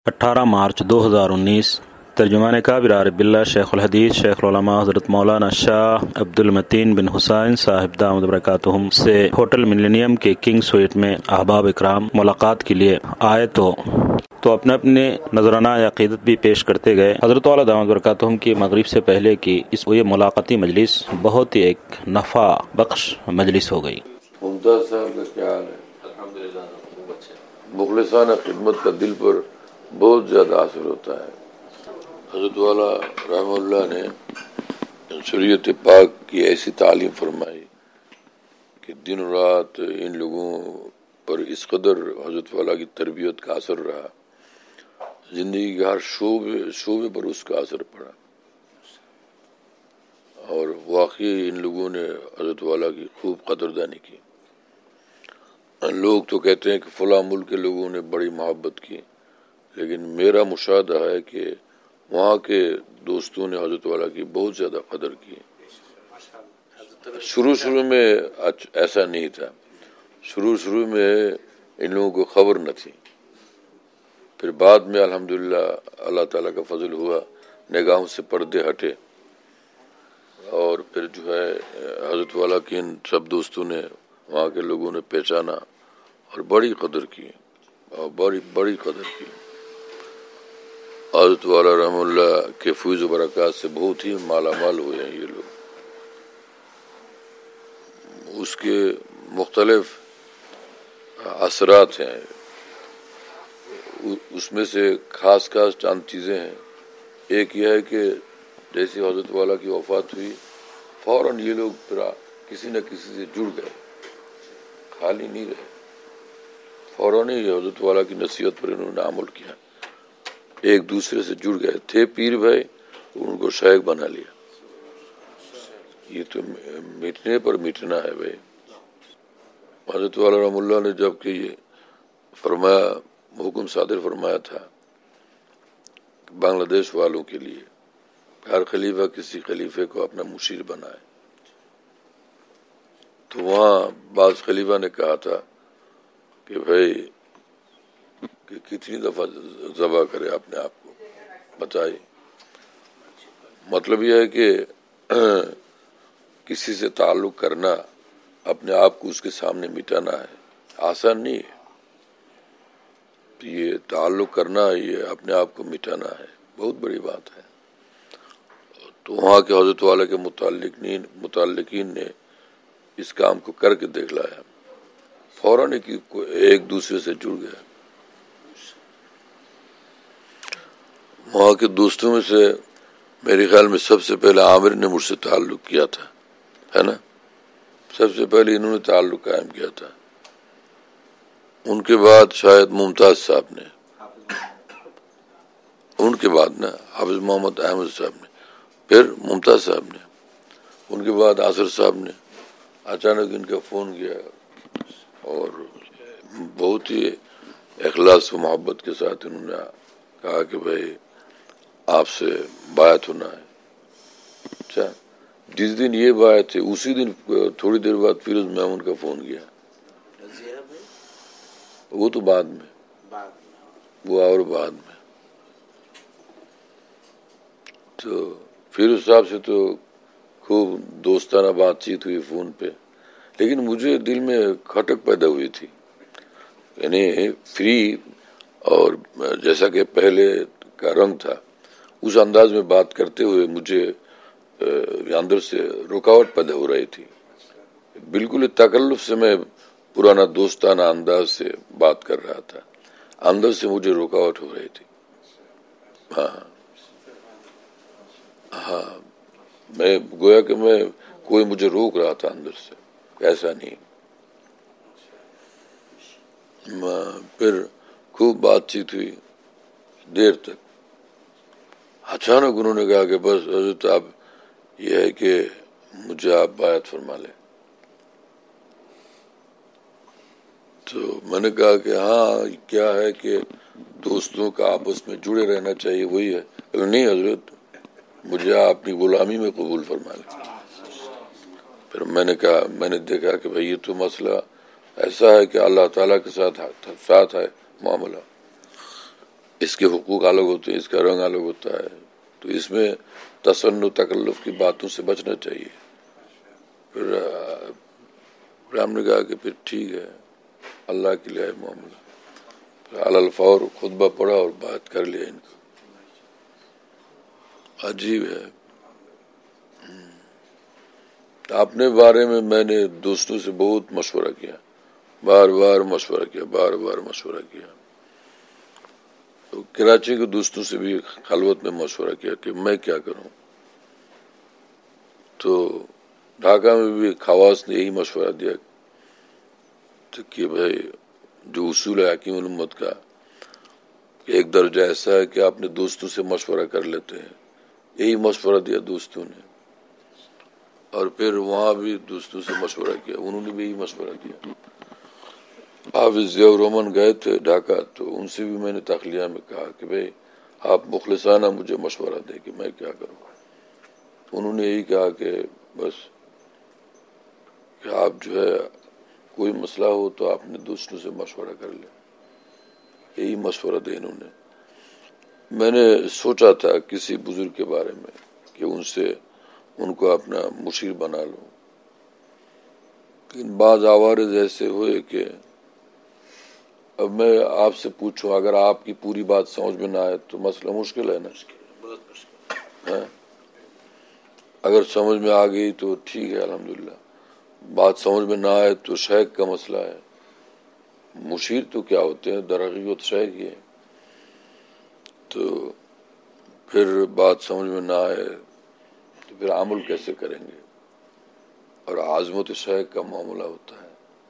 18 مارچ 2019 ترجمان کابر عارف باللہ شیخ الحدیث شیخ العلماء حضرت مولانا شاہ عبد المتین بن حسین صاحب دامت برکاتہم سے ہوٹل ملینیم کے کنگ سویٹ میں احباب اکرام ملاقات کے لیے آئے تو اپنے نذرانہ عقیدت بھی پیش کرتے گئے۔ حضرت والا دامت برکاتہم کی مغرب سے پہلے کی یہ ملاقاتی مجلس بہت ہی ایک نفع بخش مجلس ہو گئی۔ ممتاز صاحب کا کیا حال ہے؟ الحمدللہ مخلصانہ خدمت کا دل پر بہت زیادہ اثر ہوتا ہے۔ حضرت والا رحمہ اللہ نے شریعت پاک کی ایسی تعلیم فرمائی کہ دن رات ان لوگوں پر اس قدر حضرت والا کی تربیت کا اثر رہا، زندگی کے ہر شعبے پر اس کا اثر پڑا، اور واقعی ان لوگوں نے حضرت والا کی خوب قدردانی کی۔ لوگ تو کہتے ہیں کہ فلاں ملک کے لوگوں نے بڑی محبت کی، لیکن میرا مشاہدہ ہے کہ وہاں کے دوستوں نے حضرت والا کی بہت زیادہ قدر کی۔ شروع میں ایسا نہیں تھا، شروع میں ان لوگوں کو خبر نہ تھی، پھر بعد میں الحمدللہ اللہ تعالیٰ کا فضل ہوا، نگاہوں سے پردے ہٹے، اور پھر جو ہے حضرت والا کے ان سب دوستوں نے، وہاں کے لوگوں نے پہچانا اور بڑی قدر کی، اور بڑی قدر کی۔ حضرت والا رحمہ اللہ کے فیض و برکات سے بہت ہی مالا مال ہوئے ہیں یہ لوگ۔ اس کے مختلف اثرات ہیں، اس میں سے خاص چند چیزیں ہیں۔ ایک یہ ہے کہ جیسے حضرت والا کی وفات ہوئی، فوراً یہ لوگ پھر کسی نہ کسی سے جڑ گئے، خالی نہیں رہے، فوراً ہی حضرت والا کی نصیحت پر انہوں نے عمل کیا، ایک دوسرے سے جڑ گئے، تھے پیر بھائی، ان کو شیخ بنا لیا۔ یہ تو مٹنے پر مٹنا ہے بھائی۔ حضرت والا رحمہ اللہ نے جب کہ یہ فرمایا، حکم صادر فرمایا تھا بنگلہ دیش والوں کے لیے، ہر خلیفہ کسی خلیفے کو اپنا مشیر بنائے، تو وہاں بعض خلیفہ نے کہا تھا کہ بھائی کہ کتنی دفعہ ذبح کرے اپنے آپ کو، بتائیے۔ مطلب یہ ہے کہ کسی سے تعلق کرنا، اپنے آپ کو اس کے سامنے مٹانا ہے، آسان نہیں ہے۔ یہ تعلق کرنا، یہ اپنے آپ کو مٹانا ہے، بہت بڑی بات ہے۔ تو وہاں کے حضرت والا کے متعلقین نے اس کام کو کر کے دیکھ لایا، فوراً ایک دوسرے سے جڑ گیا۔ وہاں کے دوستوں میں سے میرے خیال میں سب سے پہلے عامر نے مجھ سے تعلق کیا تھا، ہے نا، سب سے پہلے انہوں نے تعلق قائم کیا تھا۔ ان کے بعد شاید ممتاز صاحب نے، ان کے بعد نا حافظ محمد احمد صاحب نے، پھر ممتاز صاحب نے، ان کے بعد آصر صاحب نے۔ اچانک ان کا فون گیا اور بہت ہی اخلاص و محبت کے ساتھ انہوں نے کہا کہ بھائی آپ سے بیعت ہونا ہے۔ اچھا، جس دن یہ بیعت ہے اسی دن تھوڑی دیر بعد فیروز میمون کا فون گیا، وہ تو بعد میں، وہ اور بعد میں۔ تو فیروز صاحب سے تو خوب دوستانہ بات چیت ہوئی فون پہ، لیکن مجھے دل میں کھٹک پیدا ہوئی تھی، یعنی فری، اور جیسا کہ پہلے کا رنگ تھا اس انداز میں بات کرتے ہوئے مجھے اندر سے رکاوٹ پیدا ہو رہی تھی۔ بالکل تکلف سے میں پرانا دوستانہ انداز سے بات کر رہا تھا، اندر سے مجھے رکاوٹ ہو رہی تھی۔ ہاں، میں گویا کہ کوئی مجھے روک رہا تھا اندر سے، ایسا نہیں۔ پھر خوب بات چیت ہوئی دیر تک، اچانک انہوں نے کہا کہ بس حضرت آپ، یہ ہے کہ مجھے آپ بیعت فرما لیں۔ تو میں نے کہا کہ ہاں، کیا ہے کہ دوستوں کا آپس میں جڑے رہنا چاہیے، وہی ہے۔ نہیں حضرت، مجھے آپ اپنی غلامی میں قبول فرما لیں۔ پھر میں نے دیکھا کہ بھئی یہ تو مسئلہ ایسا ہے کہ اللہ تعالیٰ کے ساتھ ہے معاملہ، اس کے حقوق الگ ہوتے ہیں، اس کا رنگ الگ ہوتا ہے، تو اس میں تصنع تکلف کی باتوں سے بچنا چاہیے۔ پھر ہم نے کہا کہ پھر ٹھیک ہے، اللہ کے لیے معاملہ، پھر علی الفور خطبہ پڑھا اور بات کر لیا ان کو۔ عجیب ہے، اپنے بارے میں نے دوستوں سے بہت مشورہ کیا، بار بار مشورہ کیا، تو کراچی کے دوستوں سے بھی خلوت میں مشورہ کیا کہ میں کیا کروں، تو ڈھاکہ میں بھی خواص نے یہی مشورہ دیا کہ بھائی جو اصول ہے حکیم الامت کا، ایک درجہ ایسا ہے کہ اپنے دوستوں سے مشورہ کر لیتے ہیں، یہی مشورہ دیا دوستوں نے، اور پھر وہاں بھی دوستوں سے مشورہ کیا، انہوں نے بھی یہی مشورہ دیا۔ حافظ ضیاء الرحمن گئے تھے ڈھاکہ، تو ان سے بھی میں نے تخلیہ میں کہا کہ بھئی آپ مخلصانہ مجھے مشورہ دیں کہ میں کیا کروں۔ انہوں نے یہی کہا کہ بس کہ آپ جو ہے کوئی مسئلہ ہو تو اپنے دوستوں سے مشورہ کر لیں، یہی مشورہ دیا انہوں نے۔ میں نے سوچا تھا کسی بزرگ کے بارے میں کہ ان کو اپنا مشیر بنا لوں، لیکن بعض عوارض ایسے ہوئے کہ اب میں آپ سے پوچھوں، اگر آپ کی پوری بات سمجھ میں نہ آئے تو مسئلہ مشکل ہے نا، اگر سمجھ میں آ گئی تو ٹھیک ہے الحمدللہ، بات سمجھ میں نہ آئے تو شیخ کا مسئلہ ہے، مشیر تو کیا ہوتے ہیں، در حقیقت شیخ ہی ہے، تو پھر بات سمجھ میں نہ آئے تو پھر عمل کیسے کریں گے، اور عظمت شیخ کا معاملہ ہوتا ہے۔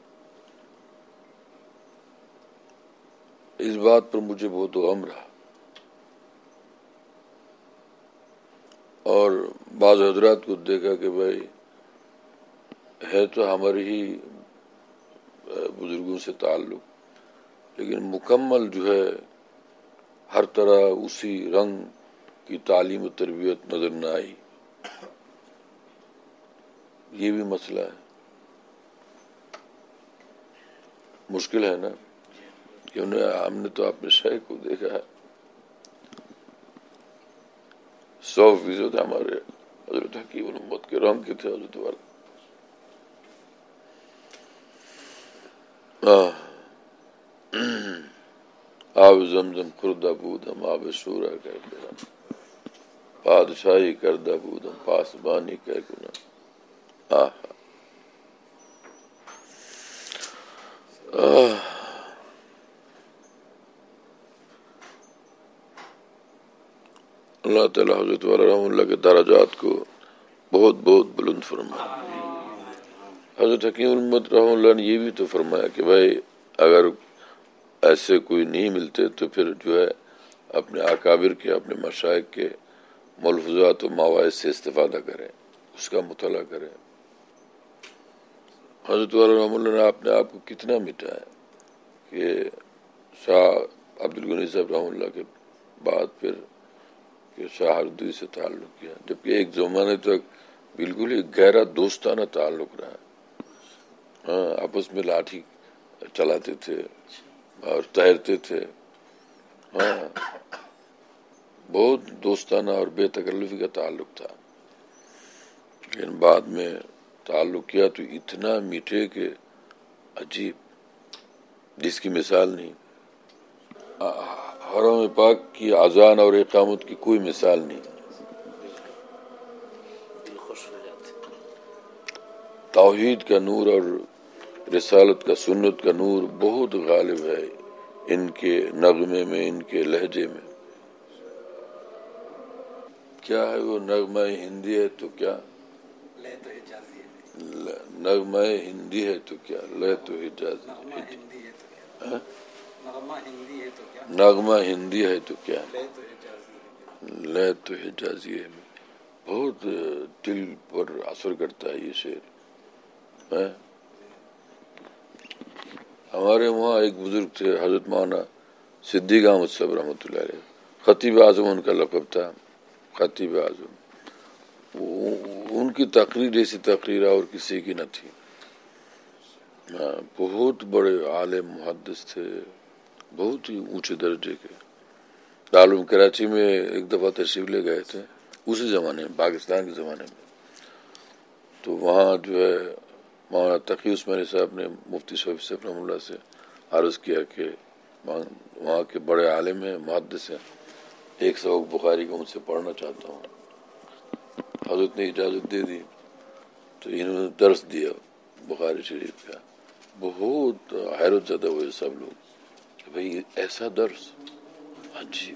اس بات پر مجھے بہت غم رہا، اور بعض حضرات کو دیکھا کہ بھائی ہے تو ہمارے ہی بزرگوں سے تعلق، لیکن مکمل جو ہے ہر طرح اسی رنگ کی تعلیم و تربیت نظر نہ آئی، یہ بھی مسئلہ ہے، مشکل ہے نا، کہ ہم نے تو اپنے شیخ کو دیکھا ہے 100% ہمارے حضرت حکیم الامت کے رنگ کے تھے حضرت والا۔ آب زمزم خوردہ بودم، آب شورا کہہ گنا، بادشاہی کردہ بودم، پاسبانی کہہ گنا۔ اللہ تعالیٰ حضرت والا رحمہ اللہ کے درجات کو بہت بہت بلند فرمائے۔ حضرت حکیم الامت رحمہ اللہ نے یہ بھی تو فرمایا کہ بھائی اگر ایسے کوئی نہیں ملتے تو پھر جو ہے اپنے اکابر کے، اپنے مشائخ کے ملفوظات و مواعظ سے استفادہ کریں، اس کا مطالعہ کریں۔ حضرت والا رحمہ اللہ نے اپنے آپ کو کتنا مٹایا کہ شاہ عبدالغنی صاحب رحمہ اللہ کے بعد پھر کہ شاہ ہردوئی سے تعلق کیا، جبکہ ایک زمانے تک بالکل ہی گہرا دوستانہ تعلق رہا، آپس میں لاٹھی چلاتے تھے اور تیرتے تھے، بہت دوستانہ اور بے تکلفی کا تعلق تھا، لیکن بعد میں تعلق کیا تو اتنا میٹھے کہ عجیب، جس کی مثال نہیں۔ حرم پاک کی اذان اور اقامت کی کوئی مثال نہیں، توحید کا نور اور رسالت کا، سنت کا نور بہت غالب ہے ان کے نغمے میں، ان کے لہجے میں۔ کیا ہے وہ نغمہ ہندی ہے تو کیا، نغمہ ہندی ہے تو کیا، لے تو حجازی، نغمہ ہندی ہے تو کیا، لے تو حجازی ہے۔ بہت دل پر اثر کرتا ہے یہ شعر۔ ہمارے وہاں ایک بزرگ تھے حضرت مولانا صدیق احمد صاحب رحمۃ اللہ علیہ، خطیب اعظم ان کا لقب تھا، خطیب اعظم۔ ان کی تقریر ایسی تقریر اور کسی کی نہ تھی، بہت بڑے عالم محدث تھے، بہت ہی اونچے درجے کے، دارالعلوم کراچی میں ایک دفعہ تشریف لے گئے تھے اسی زمانے میں، پاکستان کے زمانے میں، تو وہاں جو ہے مولانا تقی عثمانی صاحب نے مفتی شفیع صاحب رحمہ اللہ سے عرض کیا کہ وہاں کے بڑے عالم ہیں، محدث ہیں، 100 بخاری کو مجھ سے پڑھنا چاہتا ہوں۔ حضرت نے اجازت دے دی تو انہوں نے درس دیا بخاری شریف کا۔ بہت حیرت زدہ ہوئے سب لوگ کہ بھئی ایسا درس عجیب۔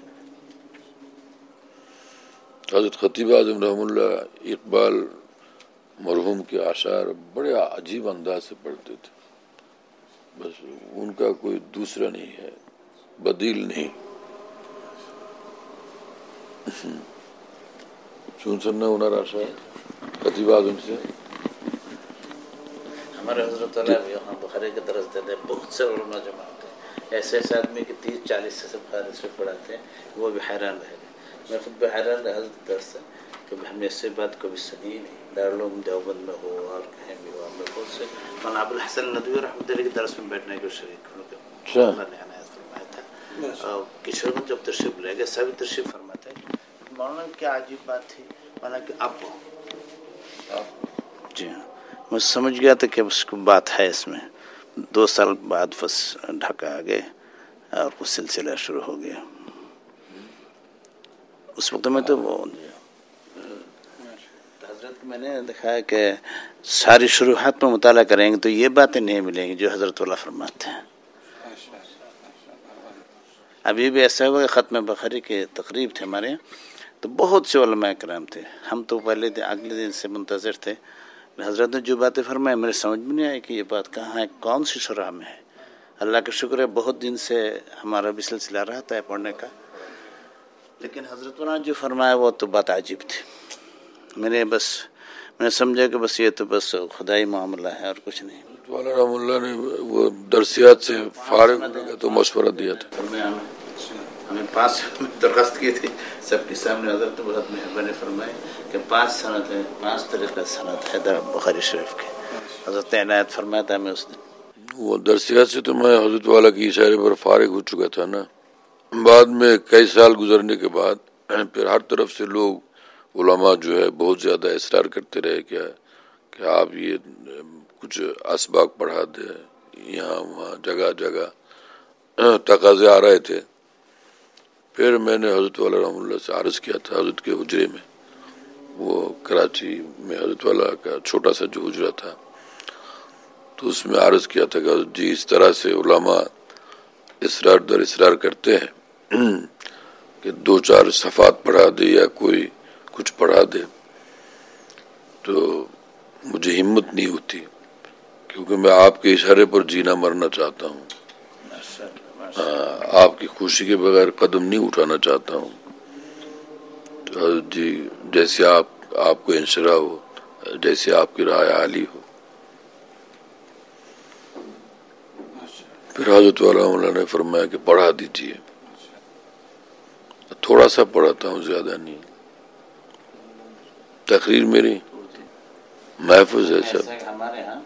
حضرت خطیب اعظم رحمہ اللہ اقبال مرحوم کے اشعار بڑے عجیب انداز سے پڑھتے تھے، بس ان کا کوئی دوسرا نہیں ہے، بدیل نہیں۔ سننا انار اشعار خطیب اعظم سے۔ ہمارے حضرت والا بھی یہاں بخاری کا درس دیتے ہیں، بہت سے علماء جمع ہوتے ہیں، ایسے ایسے آدمی کہ 30-40 سے بخاری سے پڑھاتے ہیں، وہ بھی حیران رہ گئے۔ میں خود بھی حیران رہا حضرت درس سے کہ ہم نے اس سے بات کبھی سنی ہی نہیں، دارالعلوم دیوبند میں ہو اور کہیں بھی ہو۔ ہم نے بہت سے مولانا ابوالحسن ندوی رحمۃ اللہ کے درس میں بیٹھنے کو شریک ہوں کہ اللہ نے عنایت فرمایا تھا۔ اور کشور میں جب تشریف لے گئے سبھی تشریف فرماتے ہیں۔ مولانا کیا عجیب بات تھی، مولانا کہ اب جی ہاں میں سمجھ گیا تھا کہ اس کو بات ہے اس میں۔ 2 سال بعد بس ڈھاکہ آ گئے اور وہ سلسلہ شروع ہو گیا۔ اس وقت میں تو وہ حضرت میں نے دیکھا ہے کہ ساری شروحات میں مطالعہ کریں گے تو یہ باتیں نہیں ملیں گی جو حضرت والا فرماتے ہیں۔ ابھی بھی ایسا ہوا کہ ختم بخاری کے تقریب تھے ہمارے یہاں، تو بہت سے علماء کرام تھے۔ ہم تو پہلے اگلے دن سے منتظر تھے، حضرت نے جو باتیں فرمائی میرے سمجھ میں نہیں آئی کہ یہ بات کہاں ہے، کون سی شرح میں ہے۔ اللہ کا شکر ہے بہت دن سے ہمارا بھی سلسلہ رہتا ہے پڑھنے کا، لیکن حضرت نے جو فرمایا وہ تو بات عجیب تھی۔ میں نے سمجھا کہ بس یہ تو بس خدائی معاملہ ہے اور کچھ نہیں۔ مولانا رحم اللہ نے وہ درسیات سے فارغ ہونے کا تو مشورہ دیا تھا۔ ہمیں 5 درخواست کی تھی سب کے سامنے، حضرت نے بہت مہربانی فرمائی کہ 5 سند ہے، 5 طریقہ سند ہے بخاری شریف کے، حضرت نے عنایت فرمایا تھا ہمیں اس دن۔ وہ درسیات سے تو میں حضرت والا کی اشارے پر فارغ ہو چکا تھا نا۔ بعد میں کئی سال گزرنے کے بعد پھر ہر طرف سے لوگ علماء جو ہے بہت زیادہ اصرار کرتے رہے کہ آپ یہ کچھ اسباق پڑھا دیں، یہاں وہاں جگہ جگہ تقاضے آ رہے تھے۔ پھر میں نے حضرت والا رحمہ اللہ سے عرض کیا تھا حضرت کے حجرے میں، وہ کراچی میں حضرت والا کا چھوٹا سا جو حجرہ تھا، تو اس میں عرض کیا تھا کہ حضرت جی اس طرح سے علماء اصرار در اصرار کرتے ہیں کہ 2-4 صفحات پڑھا دے یا کوئی کچھ پڑھا دے، تو مجھے ہمت نہیں ہوتی، کیونکہ میں آپ کے اشارے پر جینا مرنا چاہتا ہوں، آپ کی خوشی کے بغیر قدم نہیں اٹھانا چاہتا ہوں۔ تو حضرت جی جیسے آپ کو انشراح ہو، جیسے آپ کی رائے عالی ہو۔ پھر حضرت والا نے فرمایا کہ پڑھا دیجئے۔ تھوڑا سا پڑھاتا ہوں، زیادہ نہیں، تقریر میری محفوظ ہے سب۔ ہمارے ہاں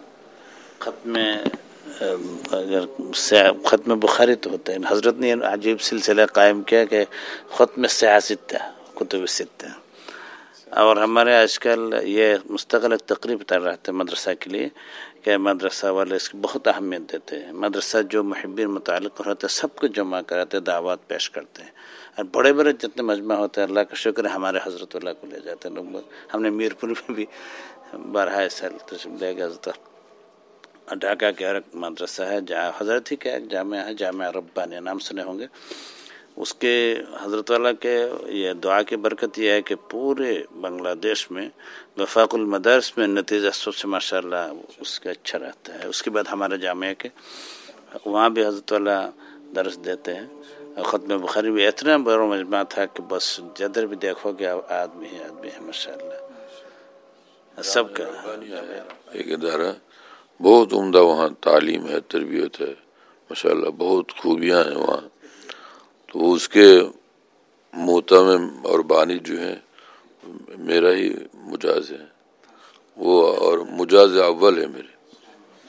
ختم بخاری تو ہوتا ہے، حضرت نے عجیب سلسلہ قائم کیا کہ ختم سیاست کتب ستہ، اور ہمارے آج کل یہ مستقل ایک تقریب کر رہا تھا مدرسہ کے لیے کہ مدرسہ والے اس کی بہت اہمیت دیتے ہیں۔ مدرسہ جو محبین متعلق ہوتے ہیں سب کو جمع کراتے، دعوات پیش کرتے ہیں، اور بڑے بڑے جتنے مجمع ہوتے ہیں اللہ کا شکر ہے ہمارے حضرت اللہ کو لے جاتے ہیں لوگ۔ ہم نے میر پور میں بھی 12 سال تشریف لے گئے۔ ڈھاکہ کے ایک مدرسہ ہے جہاں حضرت ہی کا ایک جامعہ ہے، جامعہ ربانی، نام سنے ہوں گے اس کے۔ حضرت والا کے یہ دعا کی برکت یہ ہے کہ پورے بنگلہ دیش میں وفاق المدارس میں نتیجہ سب سے ماشاءاللہ اس کا اچھا رہتا ہے۔ اس کے بعد ہمارے جامعہ کے وہاں بھی حضرت والا درس دیتے ہیں۔ ختم بخاری بھی اتنا بڑا مجمع تھا کہ بس جدھر بھی دیکھو گے آدمی ہے ماشاءاللہ سب کا۔ ایک ادارہ بہت عمدہ، وہاں تعلیم ہے، تربیت ہے، ماشاءاللہ بہت خوبیاں ہیں وہاں۔ تو اس کے محتمم اور بانی جو ہیں میرا ہی مجاز ہے وہ، اور مجاز اول ہے میرے۔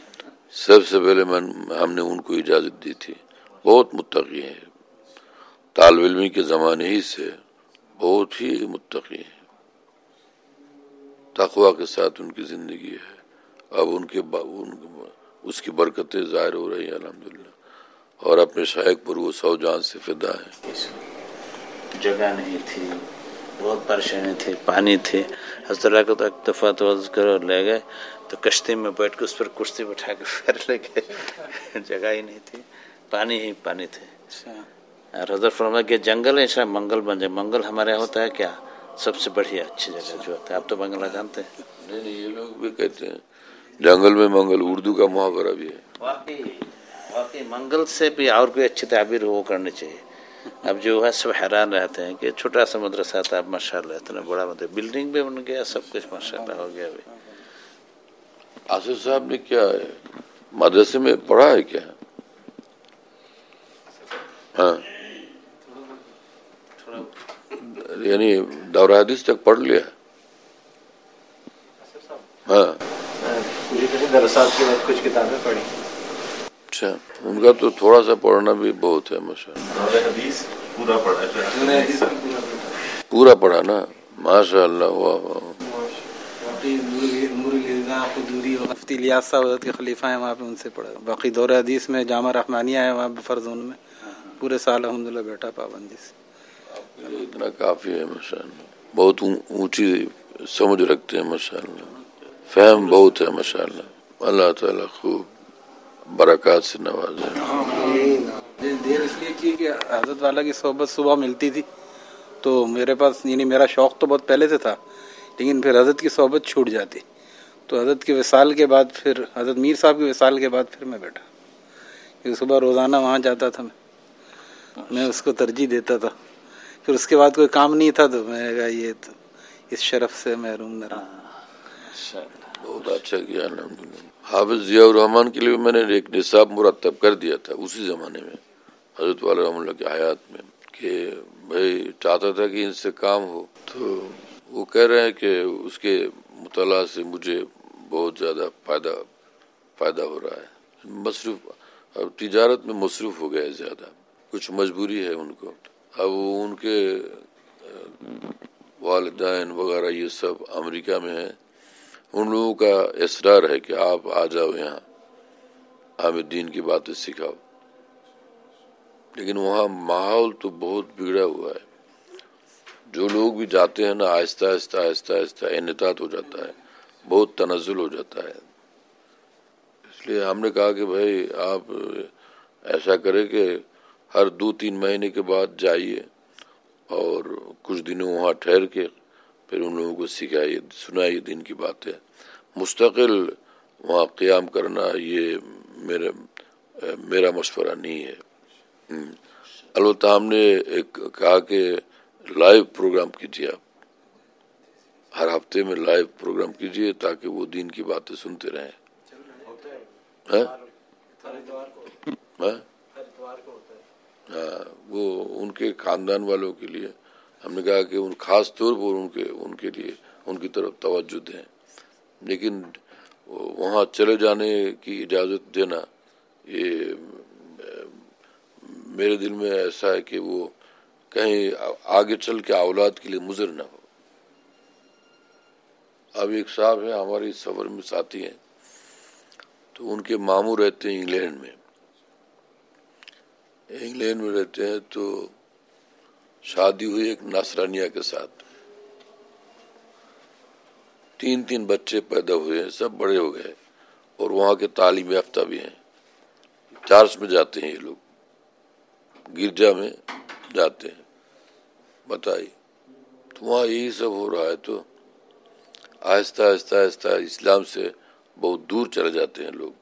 سب سے پہلے ہم نے ان کو اجازت دی تھی، بہت متقی ہیں، طالب علمی کے زمانے ہی سے بہت ہی متقی ہیں، تقوی کے ساتھ ان کی زندگی ہے. اب اس کی برکتیں ظاہر ہو رہی ہیں الحمدللہ، اور اپنے شیخ پر وہ 100 جان سے فدا ہیں. جگہ نہیں تھی، بہت پریشانی تھی، پانی تھی. حضرت اللہ کو تو ایک دفعہ توجہ کرو لے گئے تو کشتی میں بیٹھ کے اس پر کشتی بٹھا کے پھر لے گئے. جگہ ہی نہیں تھی، پانی ہی پانی تھے. اور حضرت فرمایا کہ جنگل ہے انشاءاللہ منگل بن جائے. منگل ہمارے یہاں ہوتا ہے کیا سب سے بڑھیا اچھی جگہ جو ہوتا ہے. آپ تو بنگلہ جانتے ہیں. نہیں یہ لوگ بھی کہتے ہیں جنگل میں منگل، اردو کا محاورہ بھی ہے. واقعی منگل سے بھی اور کوئی اچھی تعبیر وہ کرنی چاہیے. اب جو ہے سب حیران رہتے ہیں کہ چھوٹا سا مدرسہ تھا، اب ماشاءاللہ اتنا بڑا مدرسہ، بلڈنگ بھی بن گیا، سب کچھ ماشاءاللہ ہو گیا. ابھی آصف صاحب نے کیا ہے مدرسے میں پڑھا ہے کیا؟ ہاں یعنی دورہ حدیث تک پڑھ لیا؟ ہاں درسات کے بعد کچھ کتابیں پڑھی. اچھا، ان کا تو تھوڑا سا پڑھنا بھی بہت ہے ماشاءاللہ. حدیث پورا پڑھا، پورا پڑھا نا، ماشاء اللہ. واہ واہ. مفتی الیاس صاحب حضرت کے خلیفہ ہیں، وہاں پہ ان سے پڑھا. باقی دورہ حدیث میں جامع رحمانیہ ہے وہاں فرزون میں پورے سال الحمدللہ بیٹھا پابندی سے. اتنا کافی ہے ماشاءاللہ. بہت اونچی سمجھ رکھتے ہیں ماشاءاللہ، فہم بہت ہے ماشاءاللہ. اللہ تعالیٰ خوب برکات سے نوازے. دیر اس لیے کی کہ حضرت والا کی صحبت صبح ملتی تھی تو میرے پاس، یعنی میرا شوق تو بہت پہلے سے تھا، لیکن پھر حضرت کی صحبت چھوٹ جاتی تو حضرت کے وصال کے بعد، پھر حضرت میر صاحب کے وصال کے بعد پھر میں بیٹھا، کیونکہ صبح روزانہ وہاں جاتا تھا. میں اس کو ترجیح دیتا تھا. پھر اس کے بعد کوئی کام نہیں تھا تو میں کہا یہ تو اس شرف سے محروم نہ رہا. بہت اچھا کیا الحمدللہ. حافظ ضیاء الرحمن کے لیے میں نے ایک نصاب مرتب کر دیا تھا اسی زمانے میں حضرت والا رحمۃ اللہ کی حیات میں، کہ بھائی چاہتا تھا کہ ان سے کام ہو. تو وہ کہہ رہے ہیں کہ اس کے مطالعہ سے مجھے بہت زیادہ فائدہ ہو رہا ہے. مصروف تجارت میں مصروف ہو گئے زیادہ، کچھ مجبوری ہے ان کو. اب ان کے والدین وغیرہ یہ سب امریکہ میں ہیں. ان لوگوں کا اصرار ہے کہ آپ آ جاؤ یہاں، ہمیں دین کی باتیں سکھاؤ. لیکن وہاں ماحول تو بہت بگڑا ہوا ہے. جو لوگ بھی جاتے ہیں نا آہستہ آہستہ انحطاط ہو جاتا ہے، بہت تنزل ہو جاتا ہے. اس لیے ہم نے کہا کہ بھائی آپ ایسا کریں کہ ہر 2-3 مہینے کے بعد جائیے اور کچھ دنوں وہاں ٹھہر کے پھر ان لوگوں کو سکھائیے، سنائیے دین کی باتیں. مستقل وہاں قیام کرنا یہ میرا مشورہ نہیں ہے. البتہ ہم نے ایک کہا کہ لائیو پروگرام کیجیے، آپ ہر ہفتے میں لائیو پروگرام کیجیے تاکہ وہ دین کی باتیں سنتے رہیں. ہاں وہ ان کے خاندان والوں کے لیے ہم نے کہا کہ ان خاص طور پر ان کے لیے ان کی طرف توجہ دیں. لیکن وہاں چلے جانے کی اجازت دینا یہ میرے دل میں ایسا ہے کہ وہ کہیں آگے چل کے اولاد کے لیے مضر نہ ہو. اب ایک صاحب ہیں ہماری سفر میں ساتھی ہیں، تو ان کے ماموں رہتے ہیں انگلینڈ میں رہتے ہیں. تو شادی ہوئی ایک نصرانیہ کے ساتھ، 3 بچے پیدا ہوئے ہیں، سب بڑے ہو گئے اور وہاں کے تعلیم یافتہ بھی ہیں. چرچ میں جاتے ہیں، یہ لوگ گرجا میں جاتے ہیں. بتائیے تو وہاں یہی سب ہو رہا ہے. تو آہستہ اسلام سے بہت دور چلے جاتے ہیں لوگ.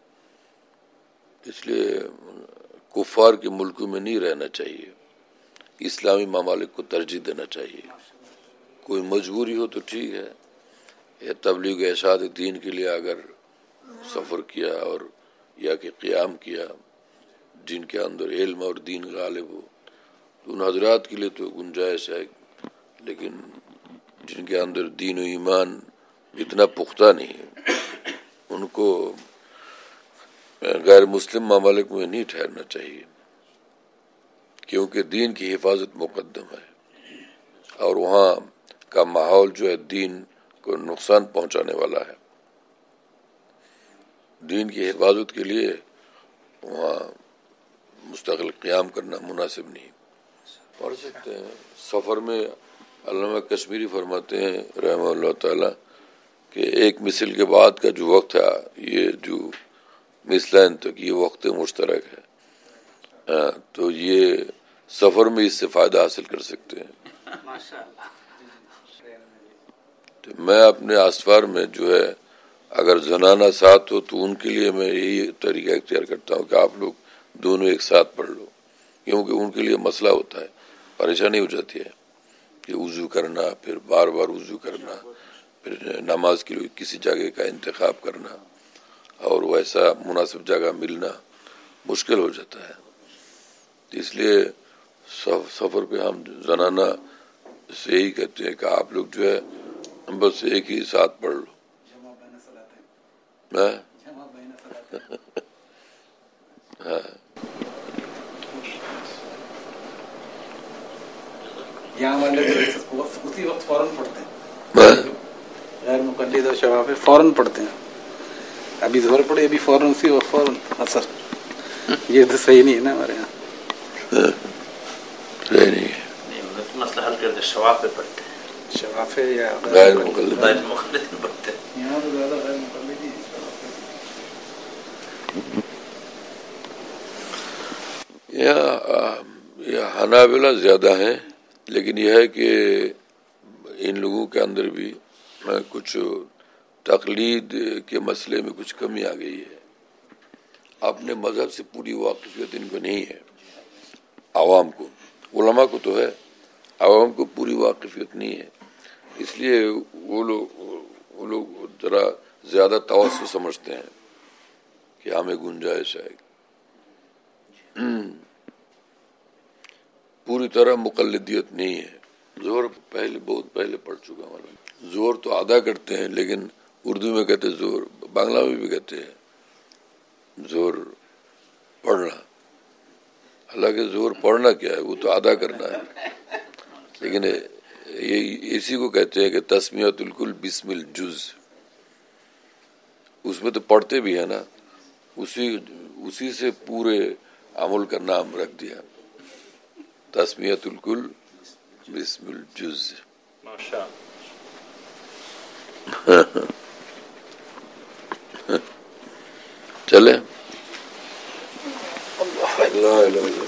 اس لیے کفار کے ملکوں میں نہیں رہنا چاہیے، اسلامی ممالک کو ترجیح دینا چاہیے. کوئی مجبوری ہو تو ٹھیک ہے، یا تبلیغ ارشاد دین کے لیے اگر سفر کیا اور یا کہ قیام کیا جن کے اندر علم اور دین غالب ہو تو ان حضرات کے لیے تو گنجائش ہے. لیکن جن کے اندر دین و ایمان اتنا پختہ نہیں ہے ان کو غیر مسلم ممالک میں نہیں ٹھہرنا چاہیے. کیونکہ دین کی حفاظت مقدم ہے، اور وہاں کا ماحول جو ہے دین کو نقصان پہنچانے والا ہے. دین کی حفاظت کے لیے وہاں مستقل قیام کرنا مناسب نہیں. پڑھ سکتے ہیں. سفر میں علامہ کشمیری فرماتے ہیں رحمہ اللہ تعالی کہ ایک مثل کے بعد کا جو وقت ہے، یہ جو مثلین تک یہ وقت مشترک ہے، تو یہ سفر میں اس سے فائدہ حاصل کر سکتے ہیں. تو میں اپنے اسفار میں جو ہے اگر زنانہ ساتھ ہو تو ان کے لیے میں یہی طریقہ اختیار کرتا ہوں کہ آپ لوگ دونوں ایک ساتھ پڑھ لو، کیونکہ ان کے لیے مسئلہ ہوتا ہے، پریشانی ہو جاتی ہے کہ وضو کرنا، پھر بار بار وضو کرنا، پھر نماز کے لیے کسی جگہ کا انتخاب کرنا، اور ویسا مناسب جگہ ملنا مشکل ہو جاتا ہے. اس لیے سفر پہ ہم زنانہ سے یہی کہتے ہیں کہ آپ لوگ جو ہے بس ایک ہی ساتھ پڑھ لو. ہاں یہاں والے اسی وقت فوراً پڑھتے ہیں، غیر مقلد اور شفافی فوراً پڑھتے ہیں. ابھی ظہر پڑے، ابھی فوراً اسی وقت فوراً اثر. یہ تو صحیح نہیں ہے نا ہمارے یہاں، صحیح نہیں ہے. مسئلہ حل کرتے شفافی پڑھتے ہیں، شفافی یا غیر مقلد پڑھتے ہیں. یہاں تو زیادہ غیر مقلد ہی ہے. یہ حنابلہ زیادہ ہیں، لیکن یہ ہے کہ ان لوگوں کے اندر بھی کچھ تقلید کے مسئلے میں کچھ کمی آ گئی ہے. اپنے مذہب سے پوری واقفیت ان کو نہیں ہے. عوام کو، علماء کو تو ہے، عوام کو پوری واقفیت نہیں ہے. اس لیے وہ لوگ ذرا زیادہ توسع سمجھتے ہیں کہ ہمیں گنجائش ہے. پوری طرح مقلدیت نہیں ہے. زور بہت پہلے پڑھ چکا ہوں. زور تو ادا کرتے ہیں، لیکن اردو میں کہتے زور، بنگلہ میں بھی کہتے ہیں زور پڑھنا. حالانکہ زور پڑھنا کیا ہے، وہ تو ادا کرنا ہے. لیکن یہ اسی کو کہتے ہیں کہ تسمیۃ الکل بسم الجز. اس میں تو پڑھتے بھی ہیں نا، اسی سے پورے عمل کا نام رکھ دیا، تسمیۃ الکل بسم الجز. چلے اللہ